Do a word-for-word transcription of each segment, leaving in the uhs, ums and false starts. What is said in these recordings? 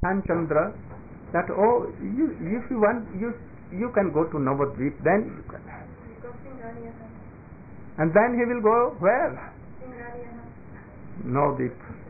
And Chandra, that oh, you if you want, you you can go to Navadvip, then you can have. And then he will go where? Navadvip.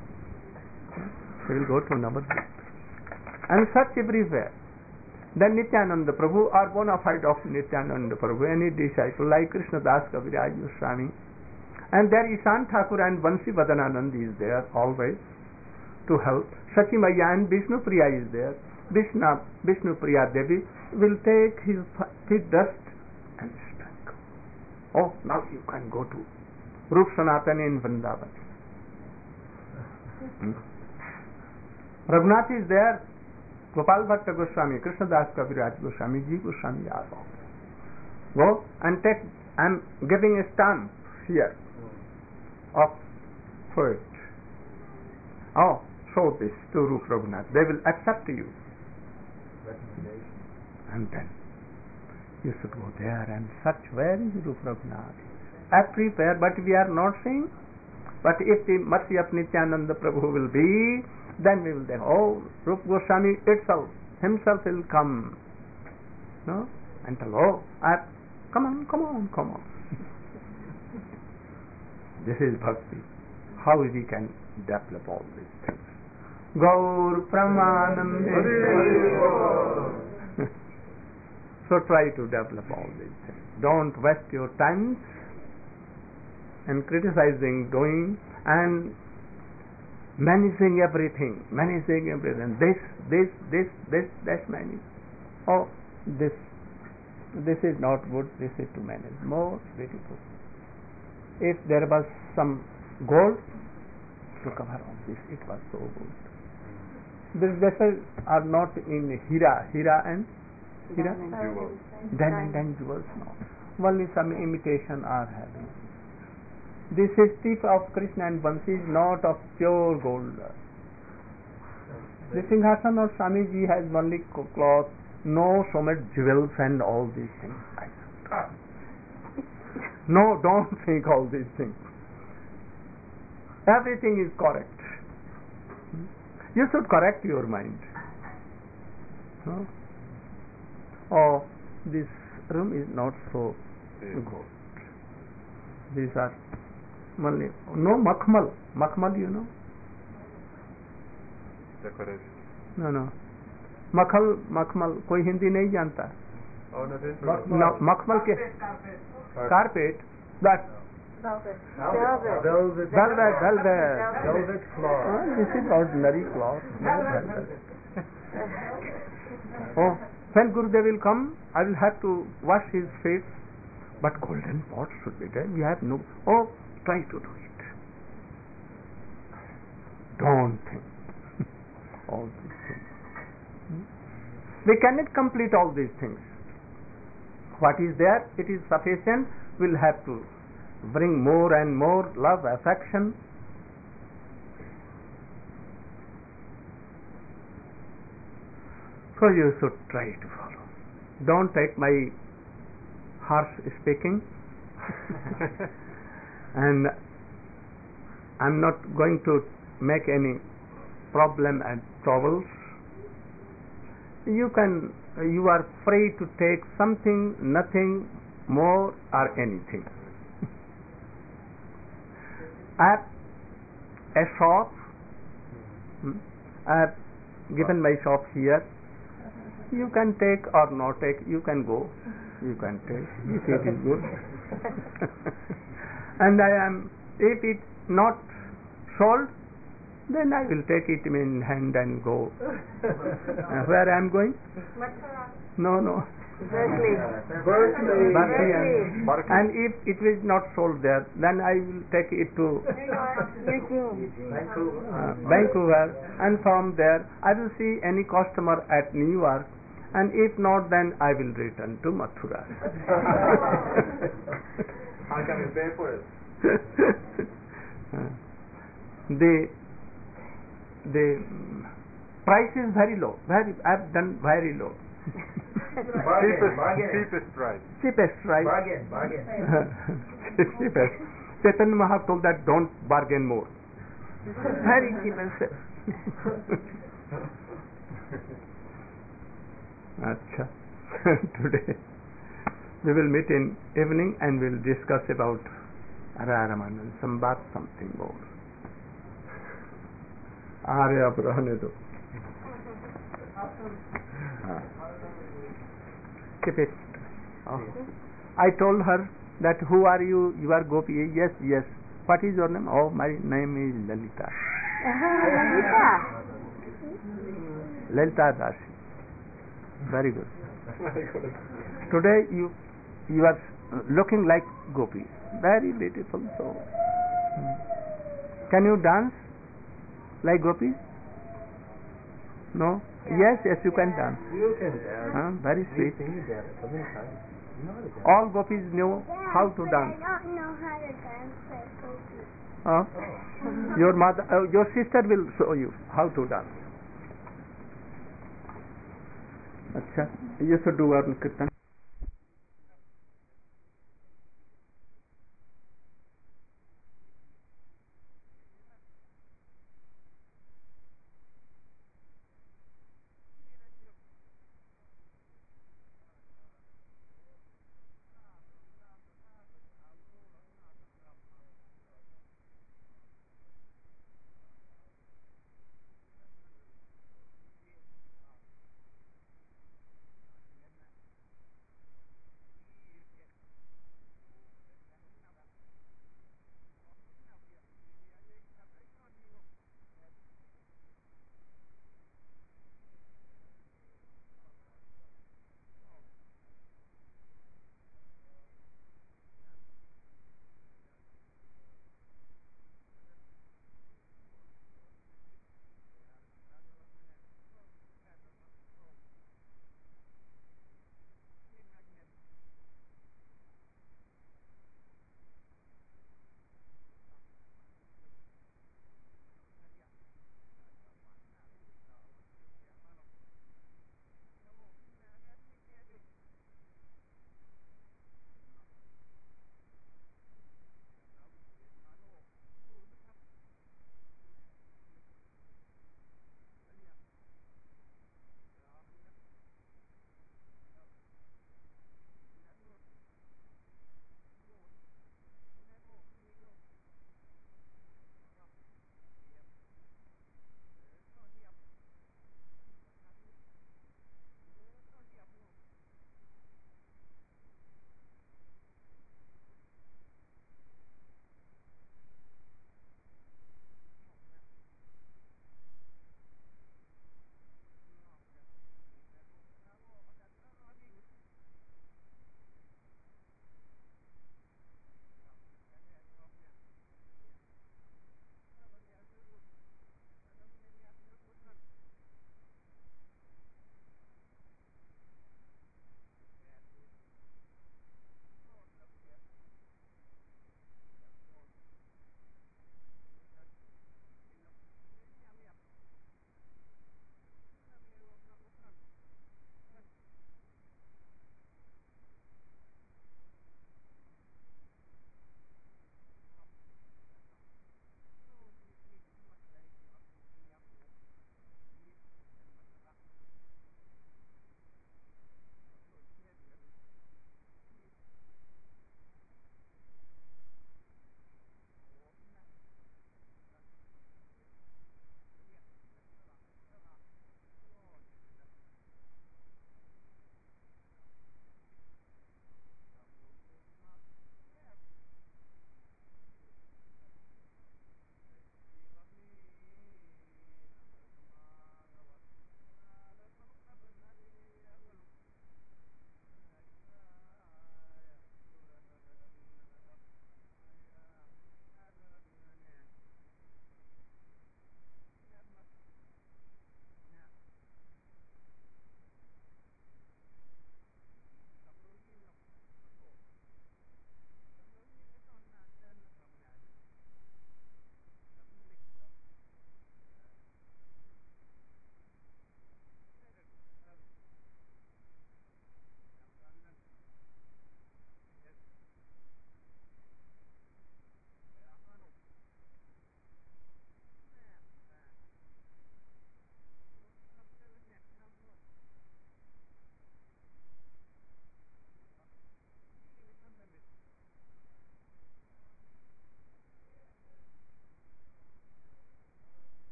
He will go to Navadvip. And such everywhere. Then Nityananda Prabhu or bona fide of Nityananda Prabhu, any disciple like Krishna Das Kaviraj Goswami. And there Ishan Thakur and Vansi Vadananand is there always to help. Sachi Maya and Vishnu Priya is there. Vishnu, Vishnu Priya Devi will take his feet dust and sprinkle. Oh, now you can go to Rup Sanatana in Vrindavan. Hmm. Raghunath is there. Gopal Bhatta Goswami, Krishna Das Kaviraj Goswami, Ji Goswami are all. Go and take, I am giving a stamp here of food. Oh, show this to Rup Raghunath. They will accept you. And then you should go there and search where is Rup Raghunath. Everywhere, but we are not seeing. But if the mercy of Nityananda Prabhu will be, then we will say, oh, Rup Goswami itself, himself will come. No? And tell, oh, I, come on, come on, come on. This is bhakti. How we can develop all these things. Gaur Pramanande. So try to develop all these things. Don't waste your time and criticizing, doing, and managing everything, managing everything. This, this, this, this, that many. Oh, this, this is not good. This is to manage. More beautiful. If there was some gold to cover all this, it was so good. These vessels are not in Hira, Hira and Hira, then and then jewels. No, only some imitation are having. This is tip of Krishna and Vansi is not of pure gold. The Singhasan of Swamiji has only cloth, no so much jewels and all these things. No, don't think all these things. Everything is correct. You should correct your mind. No? Oh, this room is not so good. These are only, no makhmal. Makhmal, you know? Decoration. No, no. Makhal, makhmal, कोई हिंदी नहीं जानता. Oh, no, this is No, makhmal के carpet. That Velvet. velvet, velvet, velvet. velvet cloth. Oh, this is ordinary cloth. No velvet. Oh, when Gurudev will come, I will have to wash his face. But golden pot should be there. We have no. Oh, try to do it. Don't think all these things. We cannot complete all these things. What is there? It is sufficient. We'll have to bring more and more love, affection. So you should try to follow. Don't take my harsh speaking. And I'm not going to make any problem and troubles. You can, you are free to take something, nothing, more or anything. At a shop, I have given my shop here. You can take or not take. You can go. You can take. If it is good. And I am. If it not sold, then I will take it in hand and go. Uh, where I am going? No, no. Berkeley. Berkeley. Berkeley. And, and if it is not sold there, then I will take it to Eugene. uh, Vancouver, and from there I will see any customer at New York, and if not, then I will return to Mathura. How can you pay for it? the the price is very low. Very, I've done very low. Bargain, cheapest, bargain. cheapest price. Cheapest price. Bargain, bargain. Cheapest. Chaitanya Mahaprabhu told that don't bargain more. Very cheapest. Acha. Today we will meet in evening and we'll discuss about Radharaman, Sambat something more. Aare ab rahne do. Keep it. Oh. I told her that who are you? You are Gopi. Yes, yes. What is your name? Oh, my name is Lalita. Lalita. Lalita Dasi. Very good. Today you you are looking like Gopi. Very beautiful soul. Can you dance like Gopi? No? Yes, yes, you can dance. You can dance. Huh? Very sweet. You dance. Come inside. You know how to dance. All Gopis know how to dance. I don't know how to dance like Gopi. Huh? Your mother, uh, your sister will show you how to dance. Acha, you should do our kirtan.